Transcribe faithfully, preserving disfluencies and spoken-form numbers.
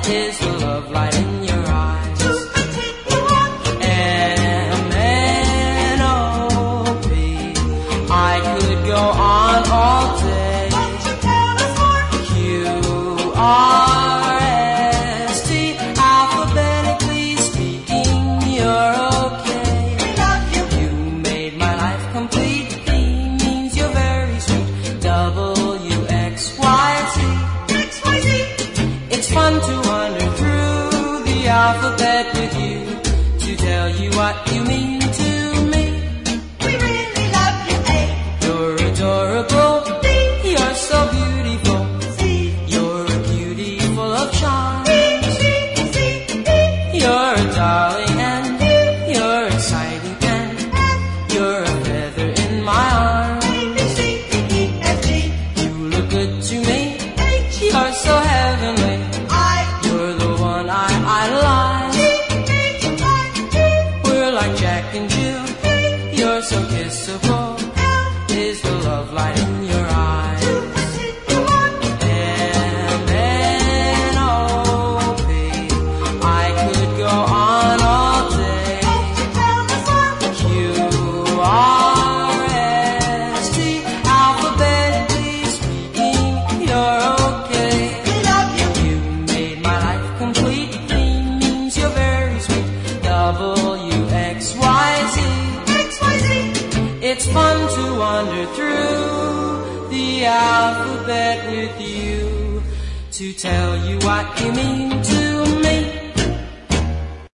is the love light in your eyes. M N O P. I could go on all day. Q R S T. Alphabetically speaking, you're okay. You made my life complete. P means you're very sweet. W X Y Z. It's fun to wander through the alphabet with you, to tell you what you mean to me. We really love you, A. You're adorable. B. You're so beautiful. C. You're a beauty full of charm. D. C. C. D. You're a darling and you're exciting and you're a feather in my arm. A. B. C. D. E. F. G. You look good to me. H. You're so heavenly. I. You're the one I idolize. G. H. I. G. We're like Jack and Jill. You're so kissable. Is the love light in your eyes? M N O P. I could go on all day. Q R S T. Alphabetically speaking, you're okay. You made my life complete. P means you're very sweet. W X Y Z. It's fun to wander through the alphabet with you, to tell you what you mean to